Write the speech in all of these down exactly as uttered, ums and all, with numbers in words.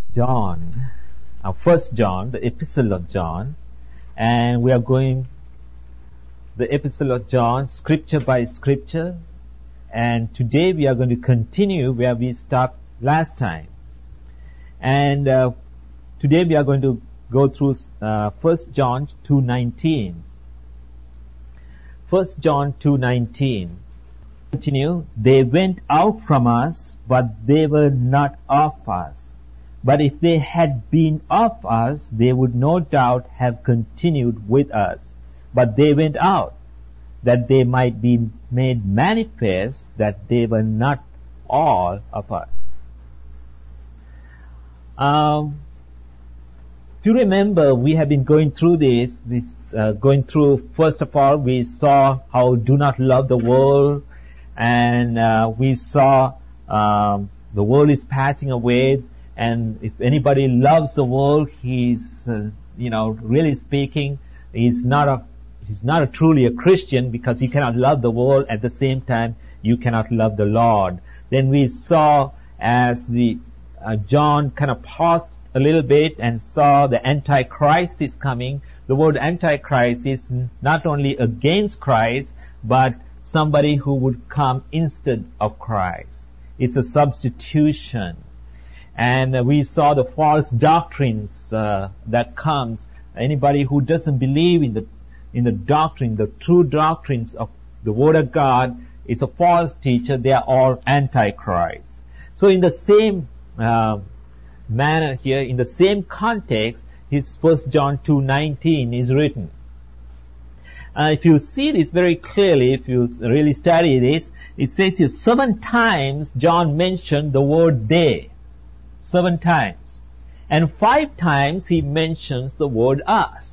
John, uh, First John, the Epistle of John, and we are going the Epistle of John, scripture by scripture, and today we are going to continue where we stopped last time. And uh, today we are going to go through uh, First John two nineteen. First John two nineteen. Continue. They went out from us, but they were not of us. But if they had been of us, they would no doubt have continued with us. But they went out, that they might be made manifest that they were not all of us. Um, if you remember, we have been going through this, this uh, going through, first of all, we saw how do not love the world, and uh, we saw um, the world is passing away, and if anybody loves the world, he's, uh, you know, really speaking, he's not a, he's not a truly a Christian, because he cannot love the world at the same time you cannot love the Lord. Then we saw as the uh, John kind of paused a little bit and saw the Antichrist is coming. The word Antichrist is not only against Christ, but somebody who would come instead of Christ. It's a substitution. And uh, we saw the false doctrines uh, that comes. Anybody who doesn't believe in the in the doctrine, the true doctrines of the Word of God, is a false teacher. They are all Antichrist. So in the same uh, manner here, in the same context, his First John two nineteen is written. Uh, if you see this very clearly, if you really study this, it says here seven times John mentioned the word they. Seven times. And five times he mentions the word us.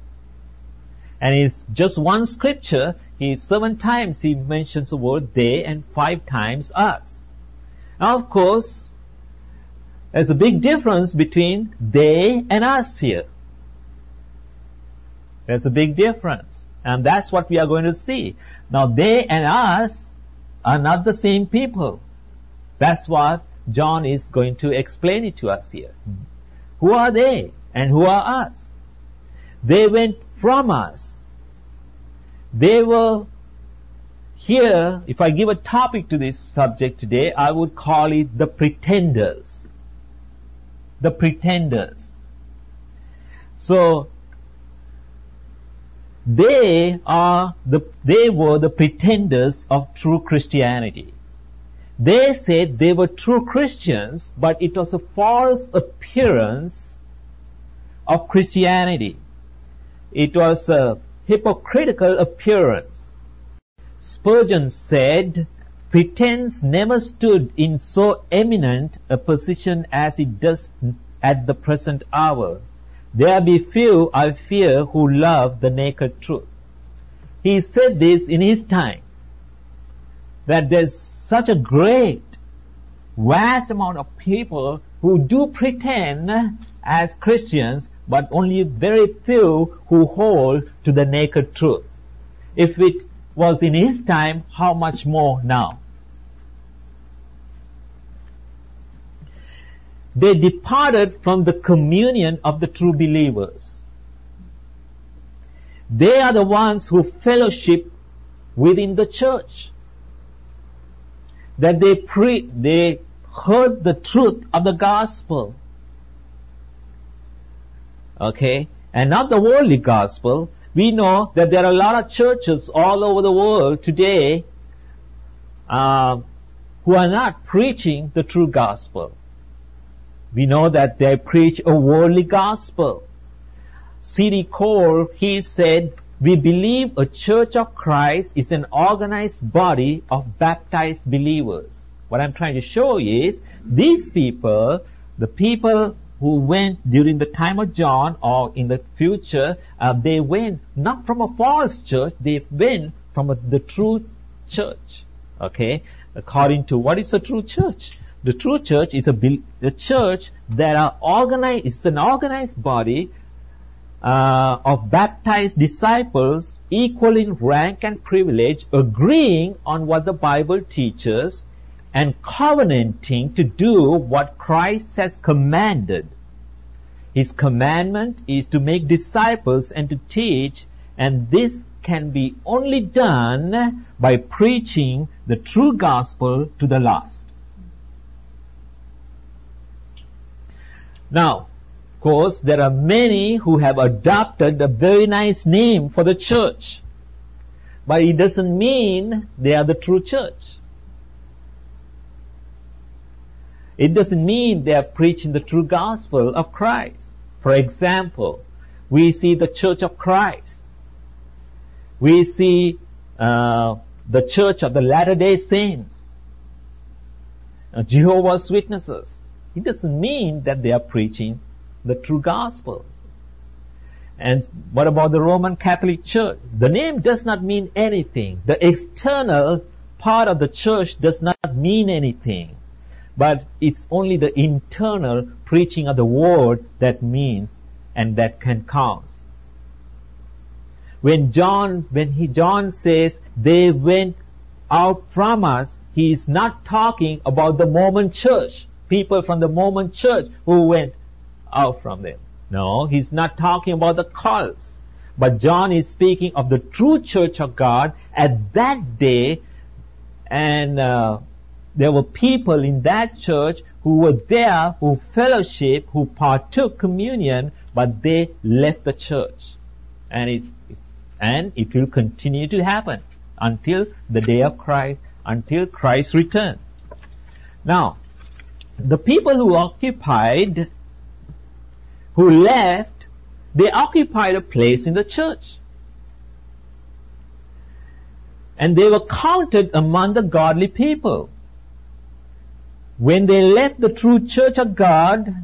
And it's just one scripture, he seven times he mentions the word they and five times us. Now of course, there's a big difference between they and us here. There's a big difference. And that's what we are going to see. Now they and us are not the same people. That's what John is going to explain it to us here. Who are they and who are us? They went from us. They were here. If I give a topic to this subject today, I would call it the pretenders. The pretenders. So, they are the, they were the pretenders of true Christianity. They said they were true Christians, but it was a false appearance of Christianity. It was a hypocritical appearance. Spurgeon said, pretense never stood in so eminent a position as it does at the present hour. There be few, I fear, who love the naked truth. He said this in his time, that there's such a great, vast amount of people who do pretend as Christians, but only very few who hold to the naked truth. If it was in his time, how much more now? They departed from the communion of the true believers. They are the ones who fellowship within the church. That they pre, they heard the truth of the gospel. Okay? And not the worldly gospel. We know that there are a lot of churches all over the world today uh, who are not preaching the true gospel. We know that they preach a worldly gospel. C D Cole, he said, we believe a church of Christ is an organized body of baptized believers. What I'm trying to show is, these people, the people who went during the time of John or in the future, uh, they went not from a false church, they went from a, the true church. Okay? According to what is a true church? The true church is a, a church that are organized, it's an organized body uh, of baptized disciples, equal in rank and privilege, agreeing on what the Bible teaches, and covenanting to do what Christ has commanded. His commandment is to make disciples and to teach, and this can be only done by preaching the true gospel to the lost. Now, of course, there are many who have adopted a very nice name for the church, but it doesn't mean they are the true church. It doesn't mean they are preaching the true gospel of Christ. For example, we see the Church of Christ. We see uh, the Church of the Latter-day Saints, uh, Jehovah's Witnesses. It doesn't mean that they are preaching the true gospel. And what about the Roman Catholic Church? The name does not mean anything. The external part of the church does not mean anything. But it's only the internal preaching of the word that means and that can count. When John, when he, John says they went out from us, he is not talking about the Mormon church, people from the Mormon church who went out from them. No, he's not talking about the cults. But John is speaking of the true church of God at that day, and uh, there were people in that church who were there, who fellowship, who partook communion, but they left the church. And it's, and it will continue to happen until the day of Christ, until Christ's return. Now, the people who occupied, who left, they occupied a place in the church. And they were counted among the godly people. When they left the true church of God,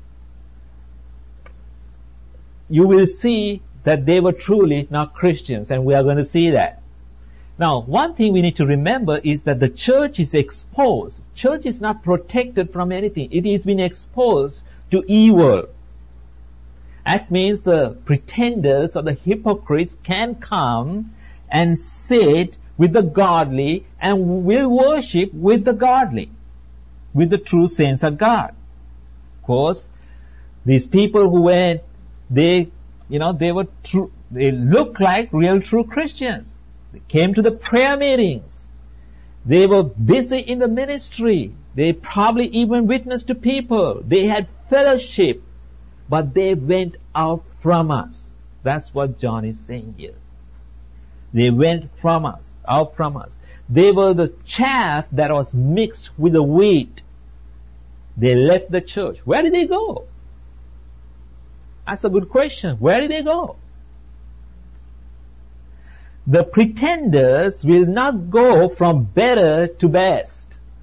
you will see that they were truly not Christians, and we are going to see that. Now, one thing we need to remember is that the church is exposed. Church is not protected from anything. It has been exposed to evil. That means the pretenders or the hypocrites can come and sit with the godly and will worship with the godly, with the true saints of God. Of course, these people who went, they, you know, they were true, they looked like real true Christians. They came to the prayer meetings. They were busy in the ministry. They probably even witnessed to people. They had fellowship, but they went out from us. That's what John is saying here. They went from us, out from us. They were the chaff that was mixed with the wheat. They left the church. Where did they go? That's a good question. Where did they go? The pretenders will not go from better to best,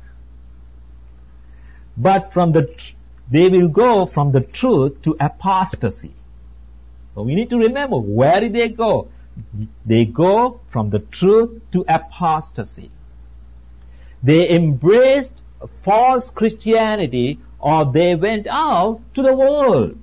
but from the tr- they will go from the truth to apostasy. So we need to remember, where did they go? They go from the truth to apostasy. They embraced false Christianity, or they went out to the world.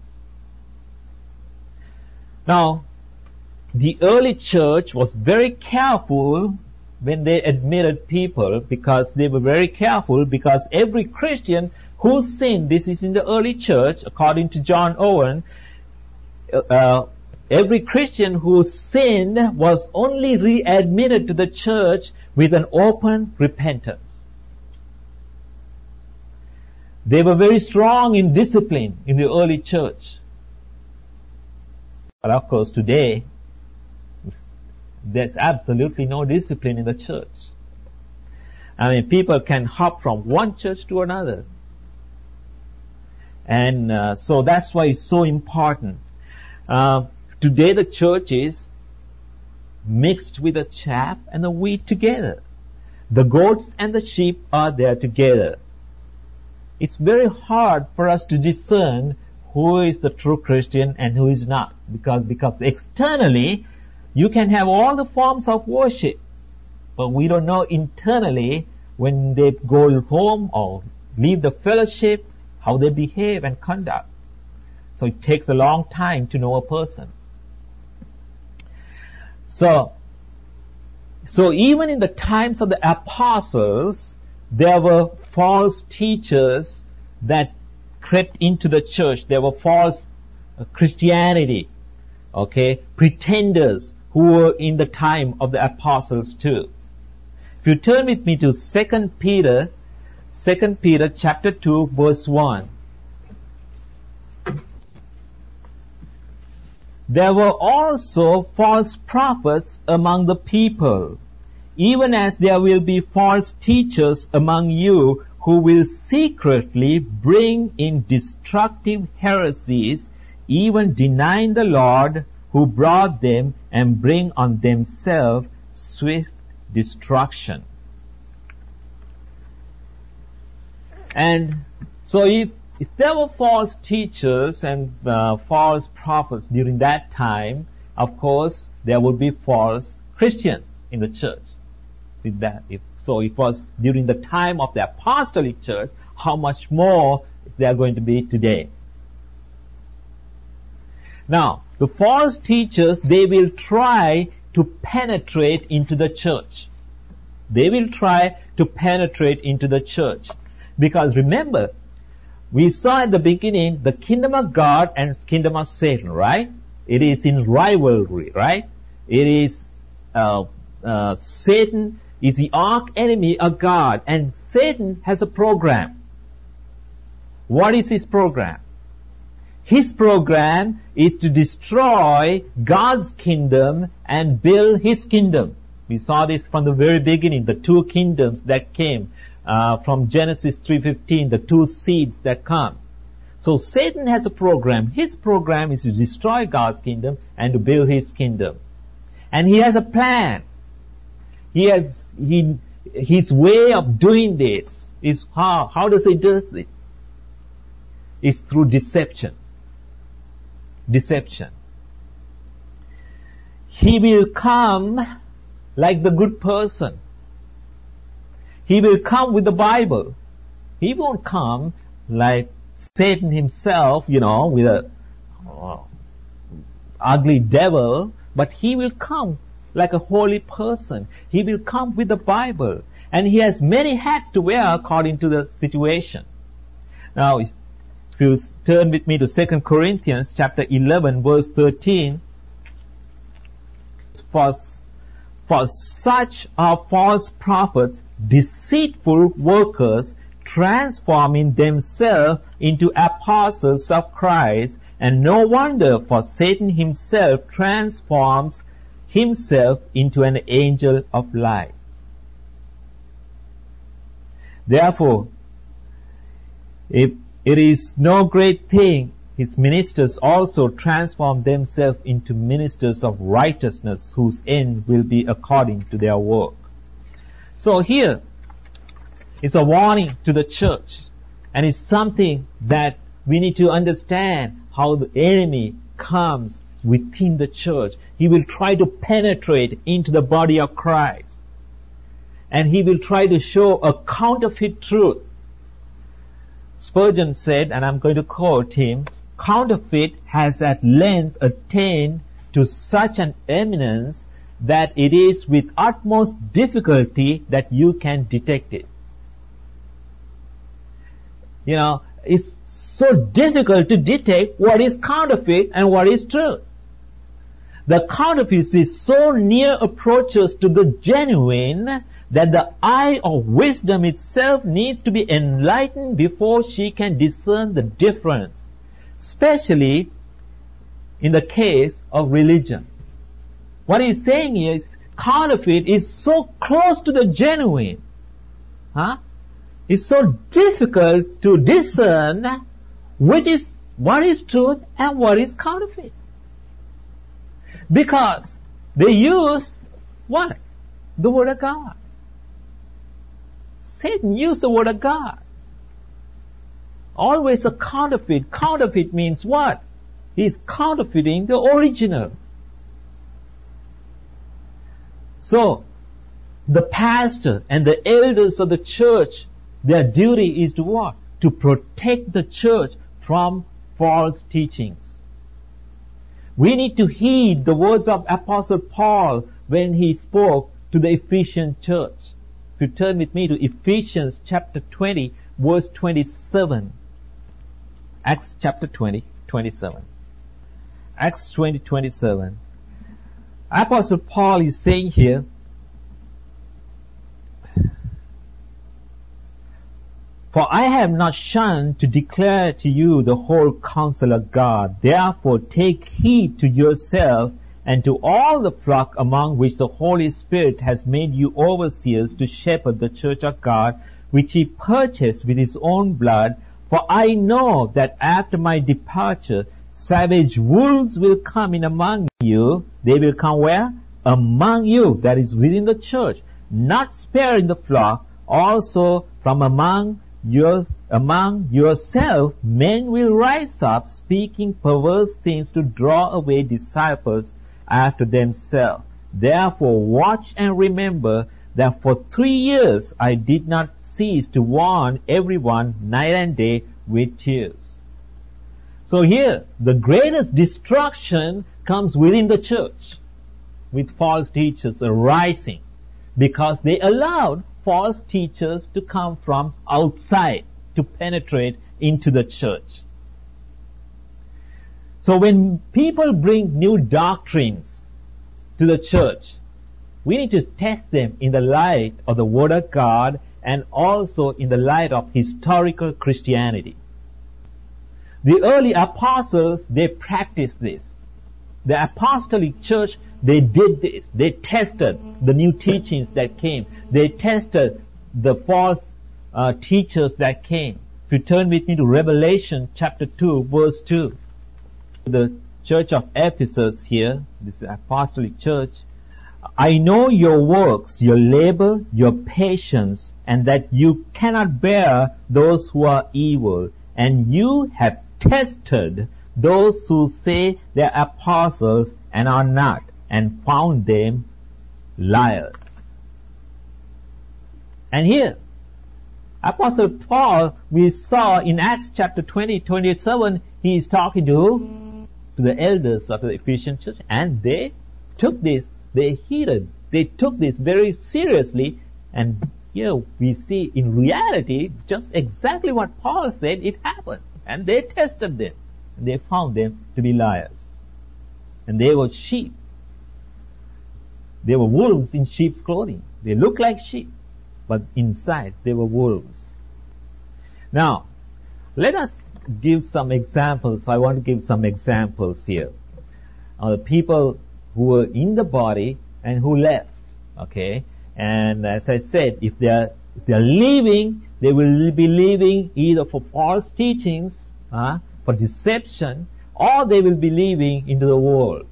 Now, the early church was very careful when they admitted people, because they were very careful, because every Christian who sinned, this is in the early church, according to John Owen, uh, every Christian who sinned was only readmitted to the church with an open repentance. They were very strong in discipline in the early church. But of course today, there's absolutely no discipline in the church. I mean, people can hop from one church to another. And uh, so that's why it's so important. Uh, today the church is mixed with the chaff and the wheat together. The goats and the sheep are there together. It's very hard for us to discern who is the true Christian and who is not. Because, because externally, you can have all the forms of worship, but we don't know internally when they go home or leave the fellowship, how they behave and conduct. So it takes a long time to know a person. So, so even in the times of the apostles, there were false teachers that crept into the church. There were false Christianity, okay, pretenders who were in the time of the apostles too. If you turn with me to Second Peter, Second Peter chapter two, verse one. There were also false prophets among the people, even as there will be false teachers among you who will secretly bring in destructive heresies, even denying the Lord who brought them, and bring on themselves swift destruction. And so if, if there were false teachers and uh, false prophets during that time, of course there would be false Christians in the church. With that, if, so it was during the time of the apostolic church, how much more they are going to be today. Now, the false teachers, they will try to penetrate into the church. They will try to penetrate into the church. Because remember, we saw at the beginning the kingdom of God and kingdom of Satan, right? It is in rivalry, right? It is, uh, uh, Satan is the arch enemy of God, and Satan has a program. What is his program? His program is to destroy God's kingdom and build his kingdom. We saw this from the very beginning, the two kingdoms that came uh, from Genesis three fifteen, the two seeds that come. So Satan has a program. His program is to destroy God's kingdom and to build his kingdom. And he has a plan. He has, he, his way of doing this is how, how does he do it? It's through deception. Deception. He will come like the good person. He will come with the Bible. He won't come like Satan himself, you know, with a uh, ugly devil, but he will come like a holy person. He will come with the Bible. And he has many hats to wear according to the situation. Now, if you turn with me to Second Corinthians chapter eleven, verse thirteen. For, for such are false prophets, deceitful workers, transforming themselves into apostles of Christ. And no wonder, for Satan himself transforms himself into an angel of light. Therefore, if it is no great thing, his ministers also transform themselves into ministers of righteousness, whose end will be according to their work. So here is a warning to the church, and it's something that we need to understand how the enemy comes within the church. He will try to penetrate into the body of Christ, and he will try to show a counterfeit truth. Spurgeon said, and I'm going to quote him, "Counterfeit has at length attained to such an eminence that it is with utmost difficulty that you can detect it." You know, it's so difficult to detect what is counterfeit and what is true. The counterfeit is so near approaches to the genuine that the eye of wisdom itself needs to be enlightened before she can discern the difference, especially in the case of religion. What he's saying is, counterfeit is so close to the genuine. Huh? It's so difficult to discern which is, what is truth and what is counterfeit. Because they use what? The Word of God. Satan used the Word of God. Always a counterfeit. Counterfeit means what? He's counterfeiting the original. So, the pastor and the elders of the church, their duty is to what? To protect the church from false teachings. We need to heed the words of Apostle Paul when he spoke to the Ephesian church. you turn with me to Ephesians chapter twenty, verse twenty-seven. Acts chapter twenty, twenty-seven. Acts twenty, twenty-seven. Apostle Paul is saying here, "For I have not shunned to declare to you the whole counsel of God. Therefore take heed to yourself and to all the flock among which the Holy Spirit has made you overseers to shepherd the church of God, which he purchased with his own blood. For I know that after my departure, savage wolves will come in among you." They will come where? Among you, that is within the church, not sparing the flock. Also from among yours, among yourself, men will rise up, speaking perverse things to draw away disciples after themselves. Therefore watch and remember that for three years I did not cease to warn everyone night and day with tears. So here, the greatest destruction comes within the church, with false teachers arising, because they allowed false teachers to come from outside to penetrate into the church. So when people bring new doctrines to the church, we need to test them in the light of the Word of God and also in the light of historical Christianity. The early apostles, they practiced this. The apostolic church, they did this. They tested the new teachings that came. They tested the false uh, teachers that came. If you turn with me to Revelation chapter two, verse two. The church of Ephesus here, this apostolic church, "I know your works, your labor, your patience, and that you cannot bear those who are evil, and you have tested those who say they are apostles and are not, and found them liars." And here, Apostle Paul, we saw in Acts chapter twenty, twenty-seven, he is talking to to the elders of the Ephesian church, and they took this, they heeded, they took this very seriously, and here we see in reality just exactly what Paul said, it happened, and they tested them, and they found them to be liars. And they were sheep. They were wolves in sheep's clothing. They looked like sheep, but inside they were wolves. Now, let us give some examples. I want to give some examples here. Uh, the people who were in the body and who left. Okay? And as I said, if they are, if they are leaving, they will be leaving either for false teachings, uh, for deception, or they will be leaving into the world.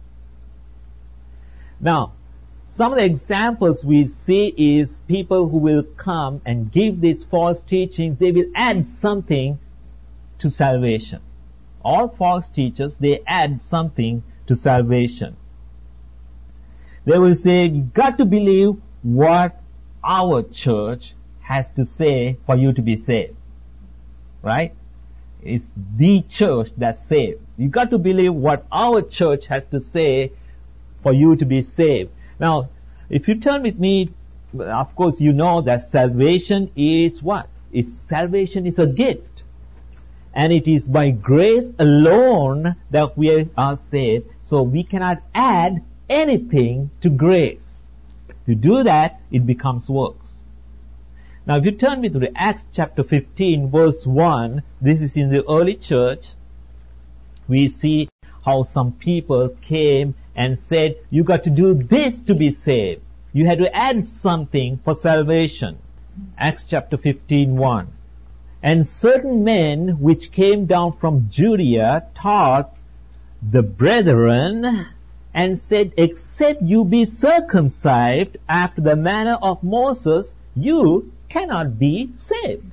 Now, some of the examples we see is people who will come and give these false teachings, they will add something to salvation. All false teachers, they add something to salvation. They will say, you got to believe what our church has to say for you to be saved. Right? It's the church that saves. You got to believe what our church has to say for you to be saved. Now, if you turn with me, of course you know that salvation is what? Is salvation is a gift. And it is by grace alone that we are saved. So we cannot add anything to grace. To do that, it becomes works. Now if you turn me to the Acts chapter fifteen, verse one, this is in the early church. We see how some people came and said, you got to do this to be saved. You had to add something for salvation. Acts chapter fifteen, one. "And certain men which came down from Judea taught the brethren and said, except you be circumcised after the manner of Moses, you cannot be saved."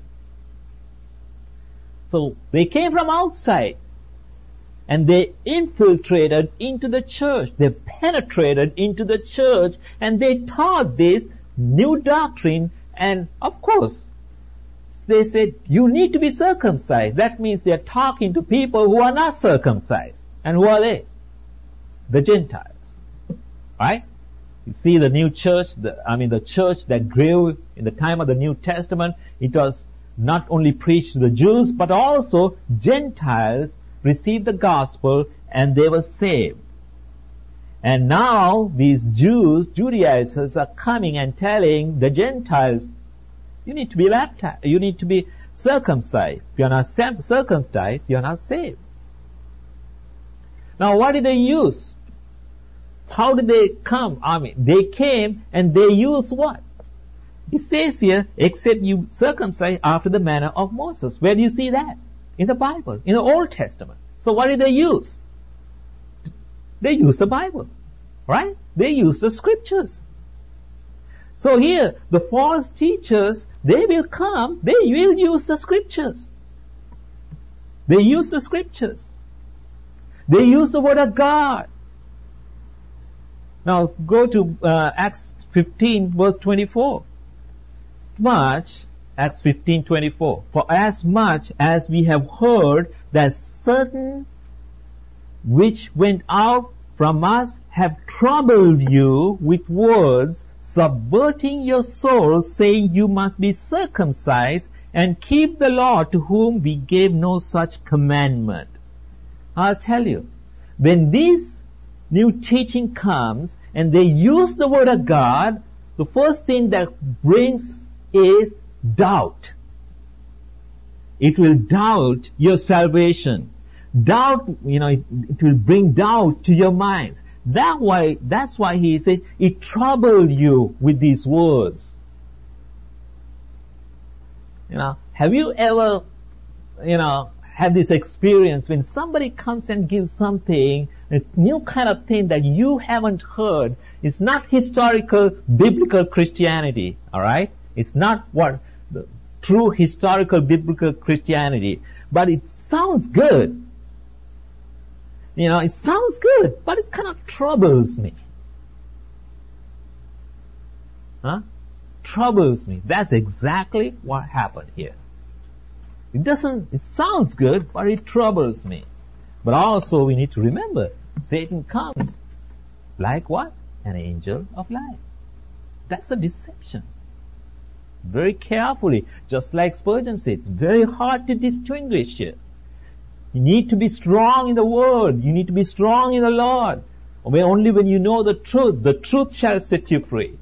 So they came from outside and they infiltrated into the church. They penetrated into the church and they taught this new doctrine, and of course, they said, you need to be circumcised. That means they're talking to people who are not circumcised. And who are they? The Gentiles. Right? You see the new church, the, I mean the church that grew in the time of the New Testament, it was not only preached to the Jews, but also Gentiles received the gospel and they were saved. And now these Jews, Judaizers are coming and telling the Gentiles, you need to be baptized, you need to be circumcised. If you're not circumcised, you're not saved. Now what did they use? How did they come? I mean, they came and they used what? It says here, except you circumcise after the manner of Moses. Where do you see that? In the Bible, in the Old Testament. So what did they use? They used the Bible, right? They used the scriptures. So here, the false teachers, they will come, they will use the scriptures. They use the scriptures. They use the word of God. Now go to uh, Acts fifteen verse twenty-four. Much, Acts fifteen twenty-four. For as much as we have heard that certain which went out from us have troubled you with words, subverting your soul, saying you must be circumcised and keep the law, to whom we gave no such commandment. I'll tell you, when this new teaching comes and they use the word of God, the first thing that brings is doubt. It will doubt your salvation. Doubt, you know, it, it will bring doubt to your minds. That why, that's why he said, it troubled you with these words. You know, have you ever, you know, had this experience when somebody comes and gives something, a new kind of thing that you haven't heard? It's not historical, biblical Christianity, alright? It's not what the true historical biblical Christianity, but it sounds good. You know, it sounds good, but it kind of troubles me. Huh? Troubles me. That's exactly what happened here. It doesn't, it sounds good, but it troubles me. But also we need to remember, Satan comes like what? An angel of light. That's a deception. Very carefully, just like Spurgeon said, it's very hard to distinguish here. You need to be strong in the Word. You need to be strong in the Lord. Only when you know the truth, the truth shall set you free.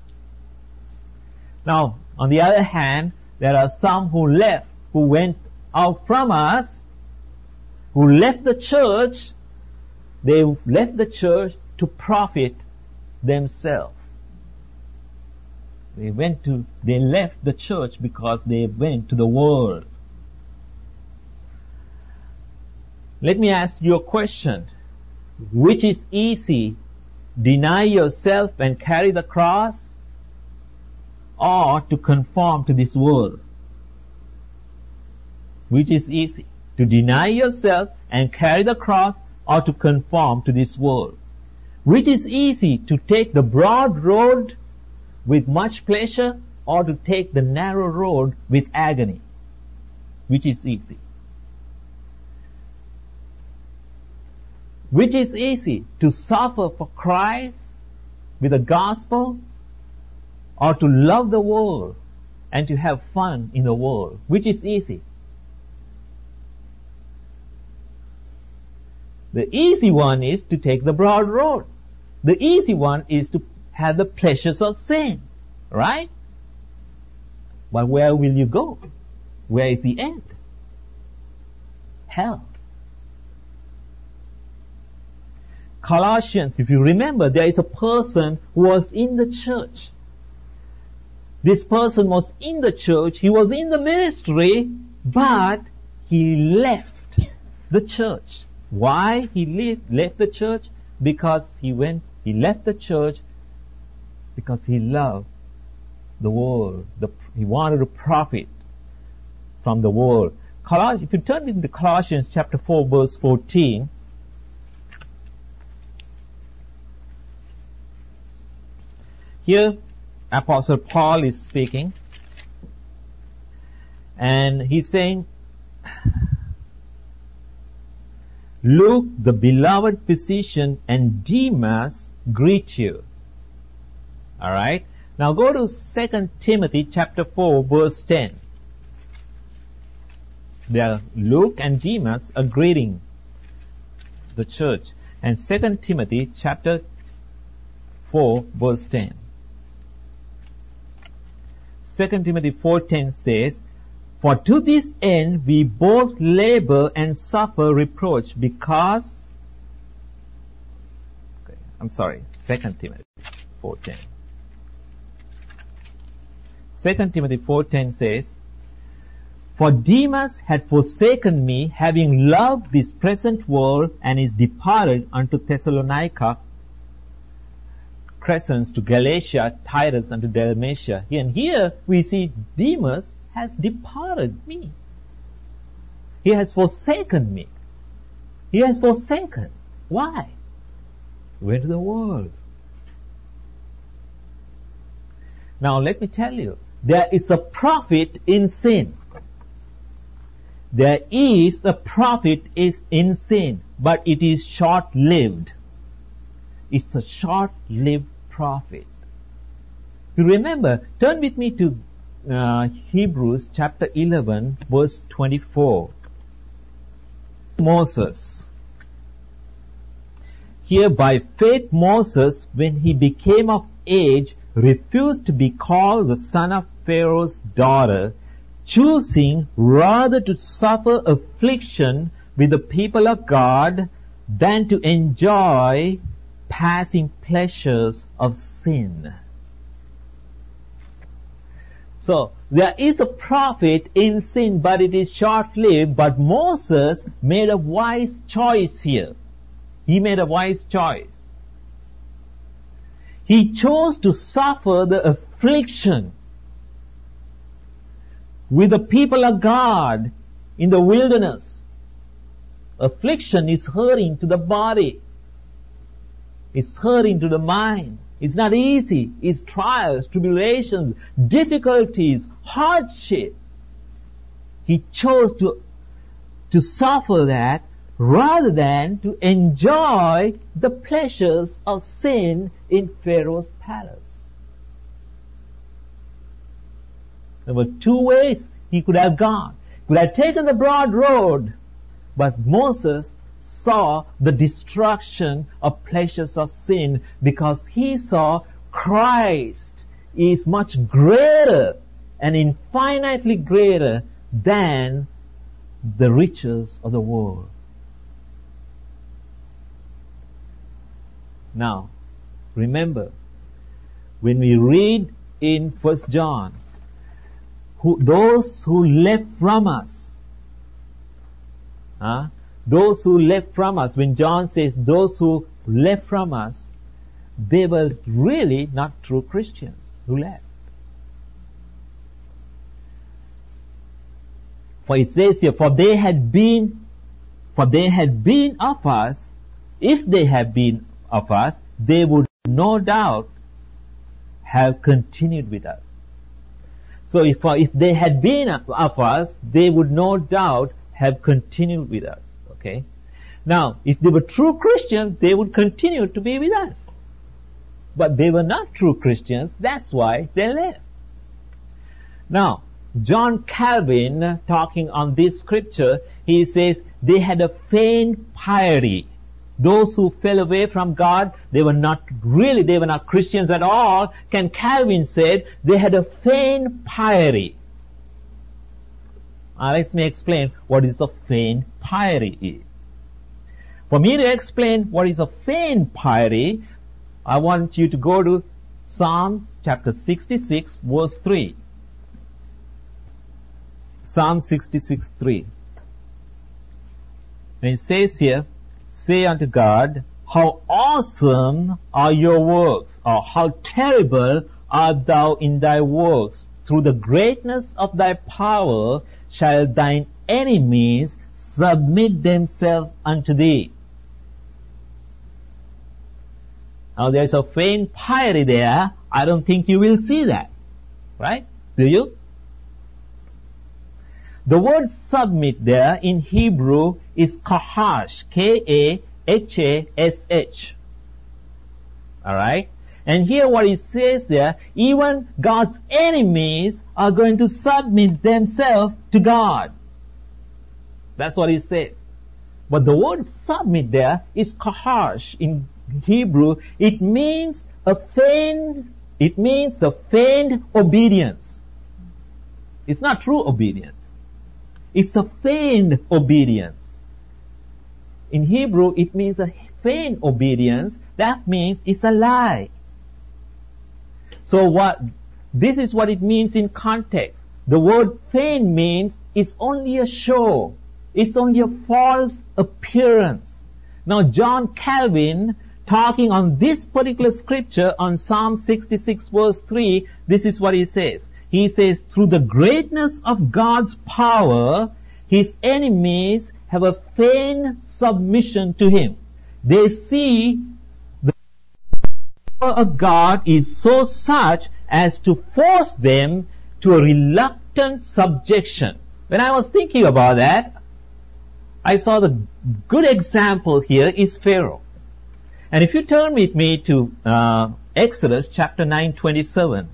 Now, on the other hand, there are some who left, who went out from us, who left the church. They left the church to profit themselves. They went to, they left the church because they went to the world. Let me ask you a question. Which is easy? Deny yourself and carry the cross, or to conform to this world? Which is easy? To deny yourself and carry the cross, or to conform to this world? Which is easy? To take the broad road with much pleasure, or to take the narrow road with agony? Which is easy? Which is easy? To suffer for Christ with the gospel, or to love the world and to have fun in the world? Which is easy? The easy one is to take the broad road. The easy one is to have the pleasures of sin, right? But where will you go? Where is the end? Hell. Colossians, if you remember, there is a person who was in the church. This person was in the church, he was in the ministry, but he left the church. Why he left, left the church? Because he went, he left the church because he loved the world. The, he wanted to profit from the world. Colossians, if you turn into Colossians chapter four verse fourteen, here Apostle Paul is speaking, and he's saying, Luke, the beloved physician, and Demas greet you. Alright? Now go to Second Timothy chapter four verse ten. There, Luke and Demas are greeting the church. And Second Timothy chapter four verse ten. Second Timothy four ten says, "For to this end we both labor and suffer reproach because..." Okay, I'm sorry, Second Timothy four ten. Second Timothy four ten says, "For Demas had forsaken me, having loved this present world, and is departed unto Thessalonica, Crescens to Galatia, Titus unto Dalmatia." And here we see Demas has departed me. He has forsaken me. He has forsaken. Why? He went to the world. Now let me tell you, there is a profit in sin. There is a profit is in sin, but it is short-lived. It's a short-lived profit. You remember, turn with me to uh, Hebrews chapter eleven verse twenty-four. Moses. Here by faith Moses, when he became of age, refused to be called the son of Pharaoh's daughter, choosing rather to suffer affliction with the people of God than to enjoy passing pleasures of sin. So, there is a profit in sin, but it is short-lived. But Moses made a wise choice here. He made a wise choice. He chose to suffer the affliction with the people of God in the wilderness. Affliction is hurting to the body. It's hurting to the mind. It's not easy. It's trials, tribulations, difficulties, hardship. He chose to, to suffer that rather than to enjoy the pleasures of sin in Pharaoh's palace. There were two ways he could have gone. He could have taken the broad road, but Moses saw the destruction of pleasures of sin because he saw Christ is much greater and infinitely greater than the riches of the world. Now, remember, when we read in First John, who, those who left from us, huh? those who left from us, when John says those who left from us, they were really not true Christians who left. For it says here, for they had been, for they had been of us, if they had been of us, they would no doubt have continued with us. So if, if they had been of us, they would no doubt have continued with us. Okay? Now, if they were true Christians, they would continue to be with us. But they were not true Christians, that's why they left. Now, John Calvin, talking on this scripture, he says, they had a feigned piety. Those who fell away from God, they were not really, they were not Christians at all. Ken Calvin said, they had a feigned piety. Now let me explain what is the feigned piety is. For me to explain what is a feigned piety, I want you to go to Psalms chapter sixty-six verse three. Psalm sixty-six three. And it says here, say unto God, how awesome are your works, or how terrible art thou in thy works. Through the greatness of thy power shall thine enemies submit themselves unto thee. Now there's a feigned piety there. I don't think you will see that. Right? Do you? The word submit there in Hebrew is kahash, K A H A S H. Alright? And here what it says there, even God's enemies are going to submit themselves to God. That's what it says. But the word submit there is kahash in Hebrew. It means a feigned, it means a feigned obedience. It's not true obedience. It's a feigned obedience. In Hebrew, it means a feigned obedience. That means it's a lie. So what, this is what it means in context. The word feign means it's only a show. It's only a false appearance. Now John Calvin, talking on this particular scripture on Psalm sixty-six verse three, this is what he says. He says, through the greatness of God's power, his enemies have a feigned submission to him. They see the power of God is so such as to force them to a reluctant subjection. When I was thinking about that, I saw the good example here is Pharaoh. And if you turn with me to uh, Exodus chapter nine twenty-seven,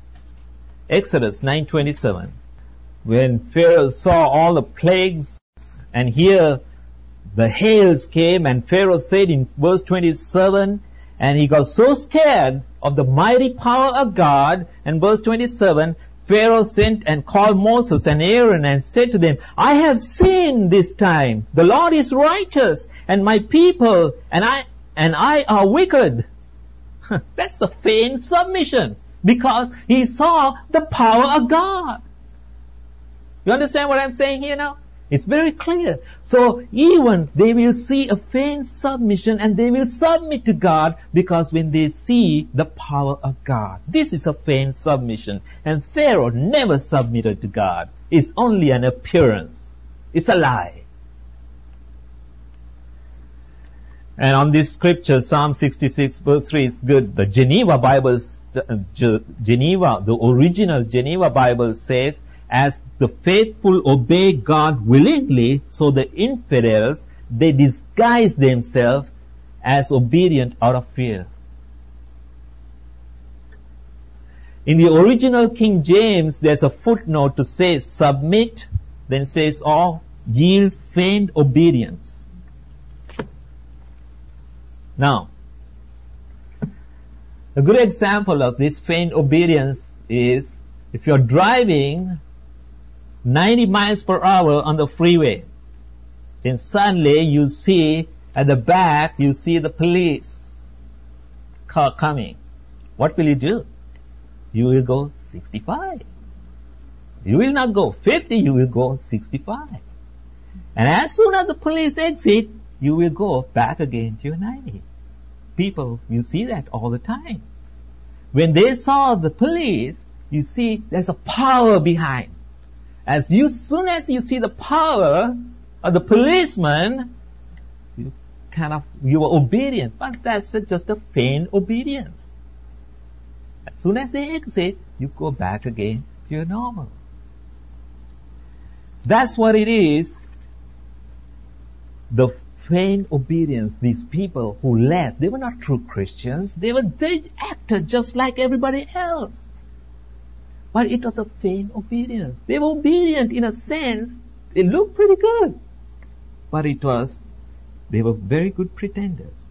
Exodus nine twenty-seven, when Pharaoh saw all the plagues, and here the hails came, and Pharaoh said in verse twenty-seven, and he got so scared of the mighty power of God, and verse twenty-seven, Pharaoh sent and called Moses and Aaron and said to them, I have sinned this time. The Lord is righteous, and my people and I and I are wicked. That's the feigned submission, because he saw the power of God. You understand what I'm saying here now? It's very clear. So even they will see a feigned submission, and they will submit to God because when they see the power of God. This is a feigned submission. And Pharaoh never submitted to God. It's only an appearance. It's a lie. And on this scripture, Psalm sixty-six verse three is good. The Geneva Bible, Geneva, the original Geneva Bible says, as the faithful obey God willingly, so the infidels, they disguise themselves as obedient out of fear. In the original King James, there's a footnote to say submit, then says or yield feigned obedience. Now, a good example of this feigned obedience is if you're driving ninety miles per hour on the freeway, then suddenly you see at the back, you see the police car coming. What will you do? You will go sixty-five. You will not go fifty, you will go sixty-five. And as soon as the police exit, you will go back again to your ninety. People, you see that all the time. When they saw the police, you see there's a power behind. As you, soon as you see the power of the policeman, you kind of, you are obedient. But that's just a feigned obedience. As soon as they exit, you go back again to your normal. That's what it is. The feigned obedience, these people who left, they were not true Christians. They were, they acted just like everybody else. But it was a feigned obedience. They were obedient in a sense. They looked pretty good. But it was, they were very good pretenders.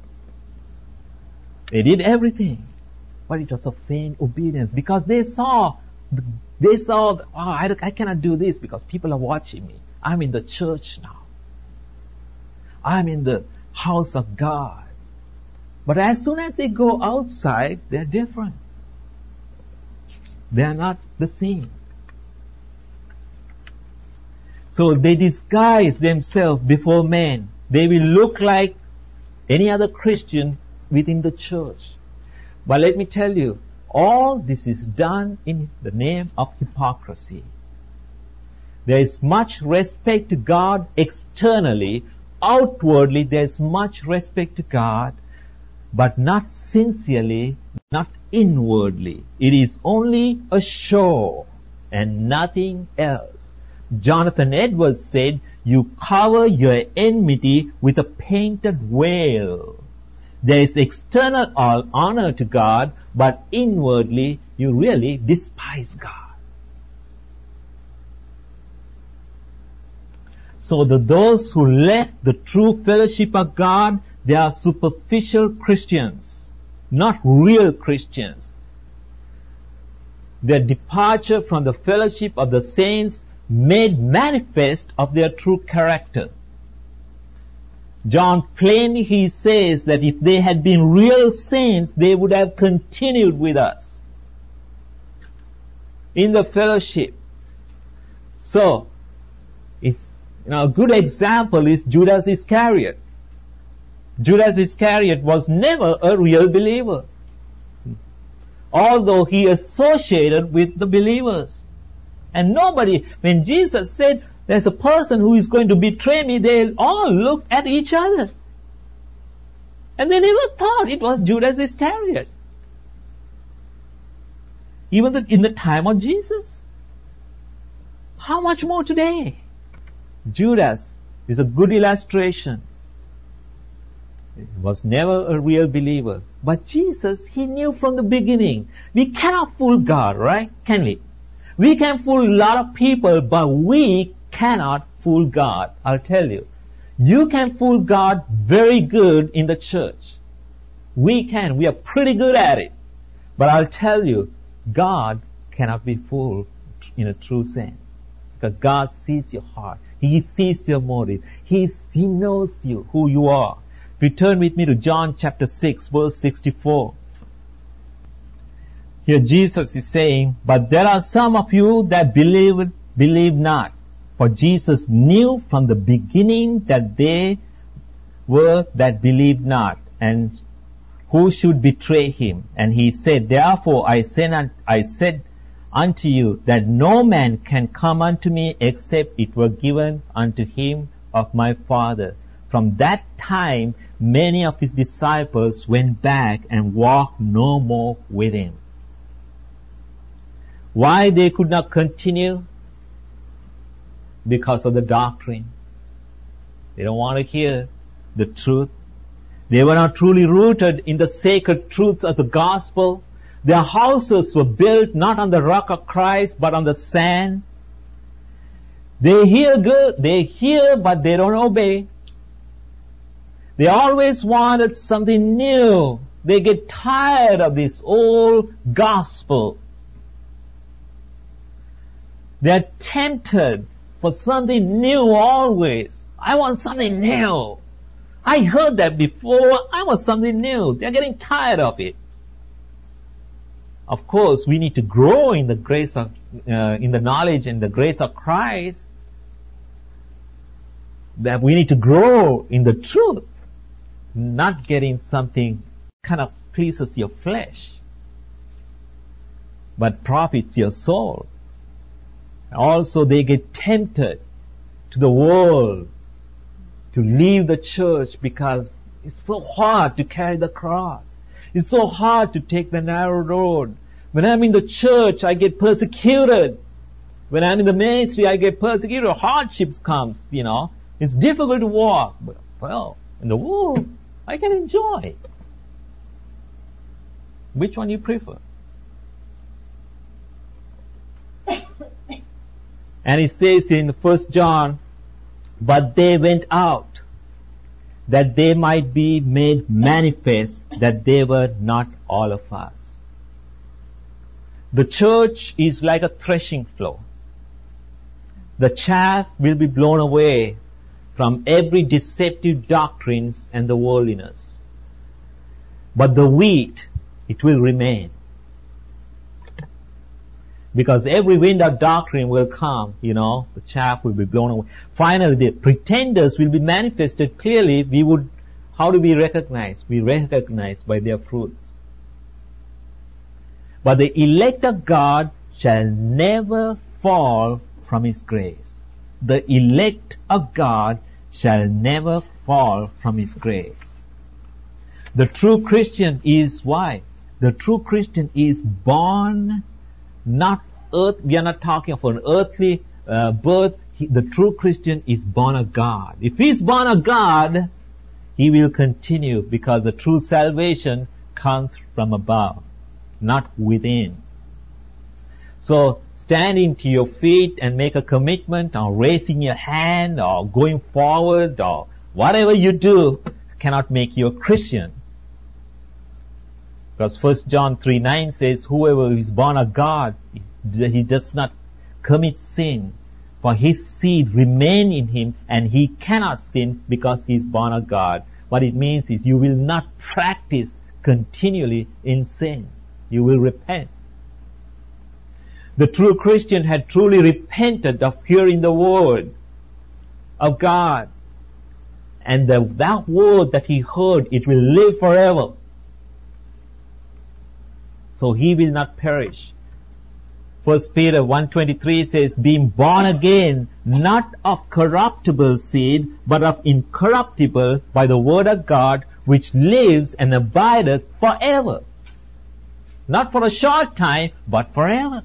They did everything. But it was a feigned obedience because they saw, they saw, oh, I, I cannot do this because people are watching me. I'm in the church now. I'm in the house of God. But as soon as they go outside, they're different. They are not the same. So they disguise themselves before men. They will look like any other Christian within the church. But let me tell you, all this is done in the name of hypocrisy. There is much respect to God externally. Outwardly, there is much respect to God, but not sincerely, not inwardly. It is only a show and nothing else. Jonathan Edwards said, you cover your enmity with a painted veil. There is external honor to God, but inwardly you really despise God. So the, those who left the true fellowship of God, they are superficial Christians, not real Christians. Their departure from the fellowship of the saints made manifest of their true character. John plainly he says that if they had been real saints, they would have continued with us in the fellowship. So, it's, you know, a good example is Judas Iscariot. Judas Iscariot was never a real believer, although he associated with the believers. And nobody, when Jesus said, there's a person who is going to betray me, they all looked at each other. And they never thought it was Judas Iscariot. Even the, in the time of Jesus. How much more today? Judas is a good illustration. He was never a real believer. But Jesus, he knew from the beginning. We cannot fool God, right? Can we? We can fool a lot of people, but we cannot fool God. I'll tell you. You can fool God very good in the church. We can. We are pretty good at it. But I'll tell you, God cannot be fooled in a true sense. Because God sees your heart. He sees your motive. He, he knows you, who you are. Return with me to John chapter six, verse sixty-four. Here Jesus is saying, but there are some of you that believe, believe not. For Jesus knew from the beginning that they were that believed not, and who should betray him. And he said, therefore I said, I said unto you that no man can come unto me except it were given unto him of my Father. From that time, many of his disciples went back and walked no more with him. Why they could not continue? Because of the doctrine. They don't want to hear the truth. They were not truly rooted in the sacred truths of the gospel. Their houses were built not on the rock of Christ, but on the sand. They hear good, they hear, but they don't obey. They always wanted something new. They get tired of this old gospel. They're tempted for something new always. I want something new. I heard that before. I want something new. They're getting tired of it. Of course, we need to grow in the grace of, uh, in the knowledge and the grace of Christ. That we need to grow in the truth. Not getting something kind of pleases your flesh, but profits your soul. Also, they get tempted to the world, to leave the church because it's so hard to carry the cross. It's so hard to take the narrow road. When I'm in the church, I get persecuted. When I'm in the ministry, I get persecuted. Hardships comes, you know. It's difficult to walk. But, well, in the world, I can enjoy. Which one you prefer? And it says in First John, but they went out, that they might be made manifest that they were not all of us. The church is like a threshing floor. The chaff will be blown away from every deceptive doctrines and the worldliness. But the wheat, it will remain. Because every wind of doctrine will come, you know, the chaff will be blown away. Finally, the pretenders will be manifested clearly. We would, how do we recognize? We recognize by their fruits. But the elect of God shall never fall from His grace. The elect of God shall never fall from His grace. The true Christian is why? The true Christian is born not earth, we are not talking of an earthly uh, birth. He, the true Christian is born of God. If he's born of God, he will continue, because the true salvation comes from above, not within. So standing to your feet and make a commitment, or raising your hand, or going forward, or whatever you do, cannot make you a Christian. Because First John three nine says, whoever is born of God, he does not commit sin, for his seed remain in him, and he cannot sin because he is born of God. What it means is you will not practice continually in sin. You will repent. The true Christian had truly repented of hearing the word of God. And the, that word that he heard, it will live forever. So he will not perish. First Peter one twenty-three says, being born again, not of corruptible seed, but of incorruptible, by the word of God, which lives and abideth forever. Not for a short time, but forever.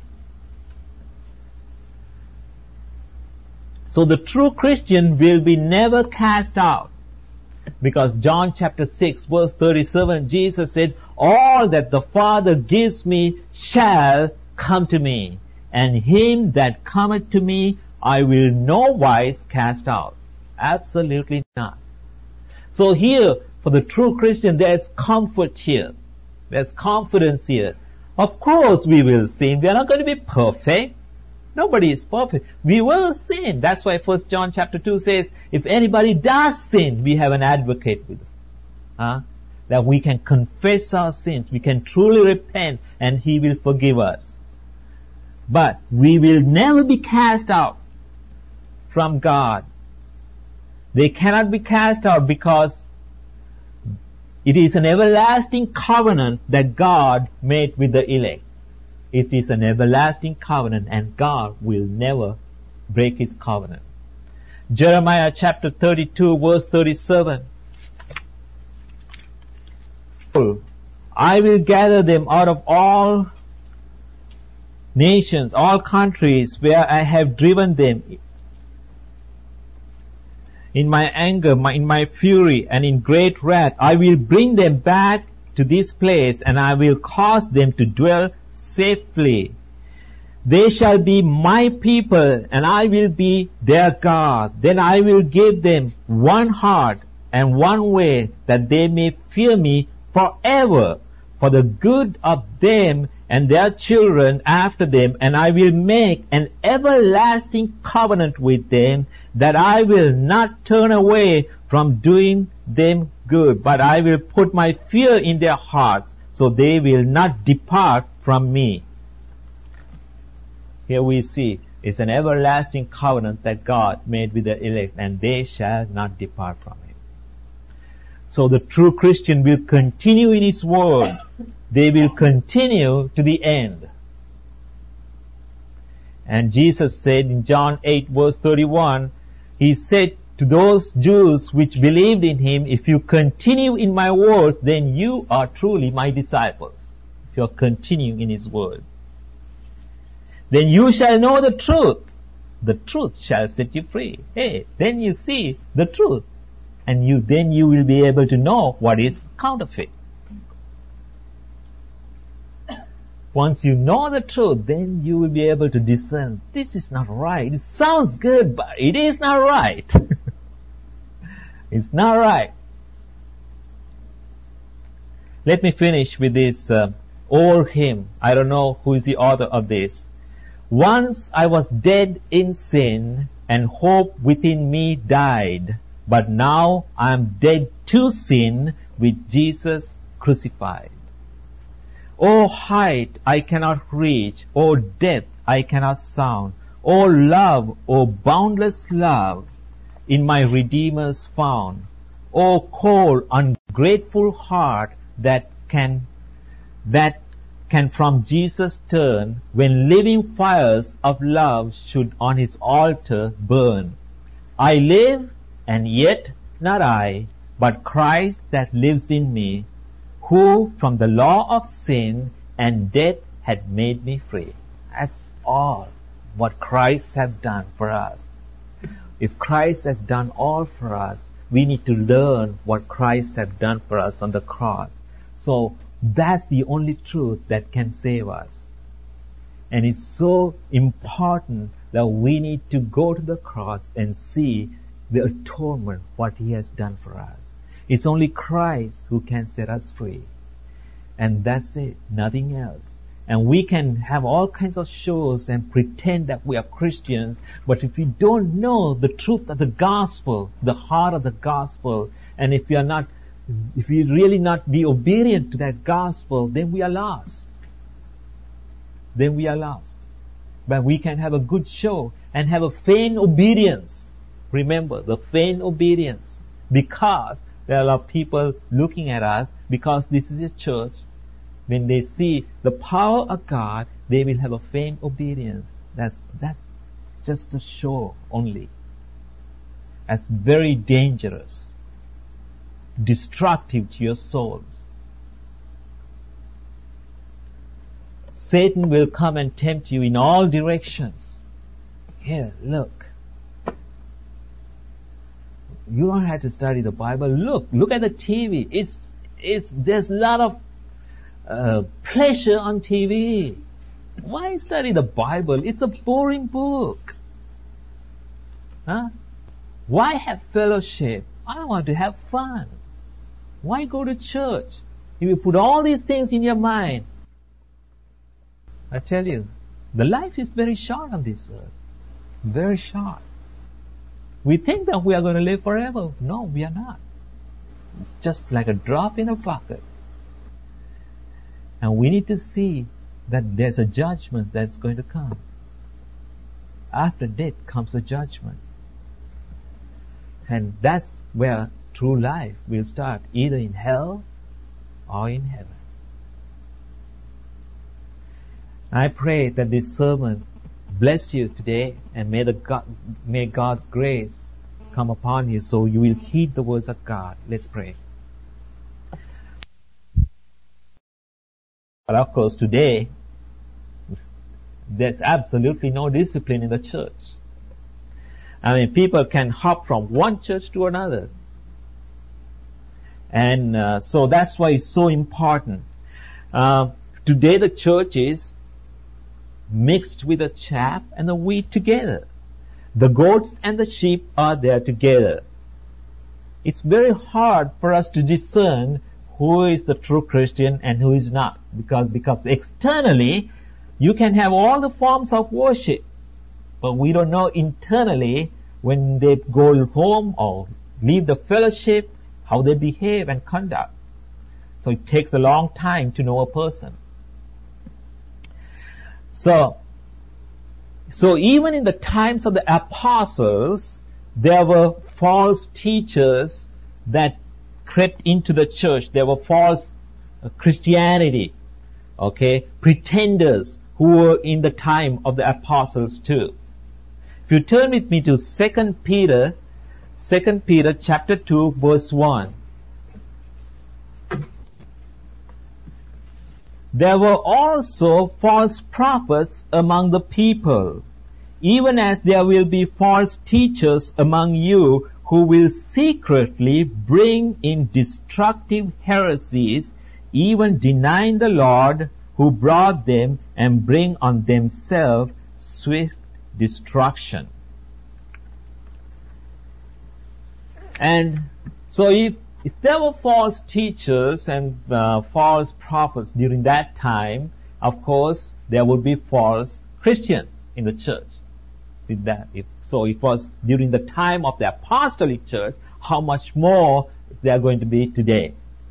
So the true Christian will be never cast out. Because John chapter six verse thirty-seven, Jesus said, all that the Father gives me shall come to me, and him that cometh to me I will no wise cast out. Absolutely not. So here, for the true Christian, there is comfort here. There's confidence here. Of course we will sin. We are not going to be perfect. Nobody is perfect. We will sin. That's why First John chapter two says, if anybody does sin, we have an advocate with us. Huh? That we can confess our sins. We can truly repent, and he will forgive us. But we will never be cast out from God. They cannot be cast out because it is an everlasting covenant that God made with the elect. It is an everlasting covenant, and God will never break his covenant. Jeremiah chapter thirty-two verse thirty-seven. I will gather them out of all nations, all countries where I have driven them in my anger, my, in my fury, and in great wrath. I will bring them back to this place, and I will cause them to dwell safely. They shall be my people, and I will be their God. Then I will give them one heart and one way, that they may fear me forever, for the good of them and their children after them. And I will make an everlasting covenant with them, that I will not turn away from doing them good, but I will put my fear in their hearts, so they will not depart from me. Here we see it's an everlasting covenant that God made with the elect, and they shall not depart from him. So the true Christian will continue in his word. They will continue to the end. And Jesus said in John eight verse thirty-one, he said to those Jews which believed in him, if you continue in my word, then you are truly my disciples. If you are continuing in his word. Then you shall know the truth. The truth shall set you free. Hey, then you see the truth. And you, then you will be able to know what is counterfeit. Once you know the truth, then you will be able to discern, this is not right. It sounds good, but it is not right. It's not right. Let me finish with this uh, old hymn. I don't know who is the author of this. Once I was dead in sin, and hope within me died. But now I am dead to sin, with Jesus crucified. O height I cannot reach, O depth I cannot sound, O love, O boundless love, in my Redeemer's found. O cold, ungrateful heart that can, that can from Jesus turn, when living fires of love should on his altar burn. I live, and yet not I, but Christ that lives in me, who from the law of sin and death had made me free. That's all what Christ has done for us. If Christ has done all for us, we need to learn what Christ has done for us on the cross. So that's the only truth that can save us. And it's so important that we need to go to the cross and see the atonement, what He has done for us. It's only Christ who can set us free. And that's it, nothing else. And we can have all kinds of shows and pretend that we are Christians, but if we don't know the truth of the gospel, the heart of the gospel, and if we are not, if we really not be obedient to that gospel, then we are lost. Then we are lost. But we can have a good show and have a feigned obedience. Remember, the feigned obedience. Because there are people looking at us, because this is a church, when they see the power of God, they will have a feigned obedience. That's, that's just a show only. That's very dangerous. Destructive to your souls. Satan will come and tempt you in all directions. Here, look. You don't have to study the Bible. Look, look at the T V. It's, it's, there's a lot of uh, pleasure on T V. Why study the Bible? It's a boring book. Huh? Why have fellowship? I want to have fun. Why go to church? If you put all these things in your mind, I tell you, the life is very short on this earth. Very short. We think that we are going to live forever. No, we are not. It's just like a drop in a bucket. And we need to see that there's a judgment that's going to come. After death comes a judgment. And that's where true life will start, either in hell or in heaven. I pray that this sermon bless you today, and may the God, may God's grace come upon you so you will heed the words of God. Let's pray. But of course today, there's absolutely no discipline in the church. I mean, people can hop from one church to another. And uh, so that's why it's so important. Uh, today the church is mixed with the chaff and the wheat together. The goats and the sheep are there together. It's very hard for us to discern who is the true Christian and who is not. Because, because externally, you can have all the forms of worship, but we don't know internally when they go home or leave the fellowship, how they behave and conduct. So it takes a long time to know a person. So, so even in the times of the apostles, there were false teachers that crept into the church. There were false Christianity, okay, pretenders who were in the time of the apostles too. If you turn with me to Second Peter, Second Peter chapter two, verse one. There were also false prophets among the people, even as there will be false teachers among you who will secretly bring in destructive heresies, even denying the Lord who brought them, and bring on themselves swift destruction. And so if If there were false teachers and uh, false prophets during that time, of course, there would be false Christians in the church. With that, if, so it was during the time of the apostolic church, how much more there are going to be today.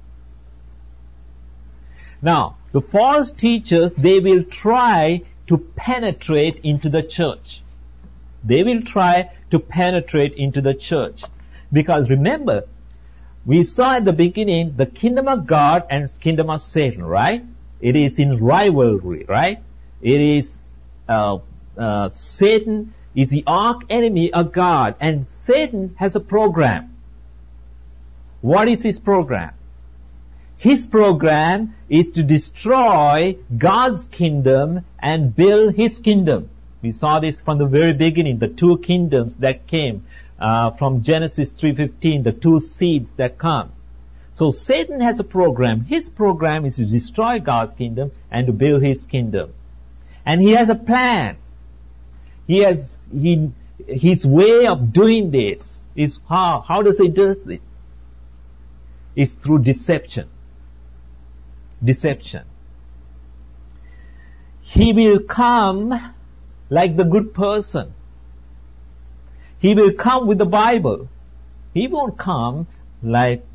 Now, the false teachers, they will try to penetrate into the church. They will try to penetrate into the church. Because remember, we saw at the beginning the kingdom of God and kingdom of Satan, right? It is in rivalry, right? It is, uh, uh, Satan is the arch enemy of God, and Satan has a program. What is his program? His program is to destroy God's kingdom and build his kingdom. We saw this from the very beginning, the two kingdoms that came. uh, from Genesis three fifteen, the two seeds that come. So Satan has a program. His program is to destroy God's kingdom and to build his kingdom. And he has a plan. He has, he, his way of doing this is how, how does he do it? It's through deception. Deception. He will come like the good person. He will come with the Bible. He won't come like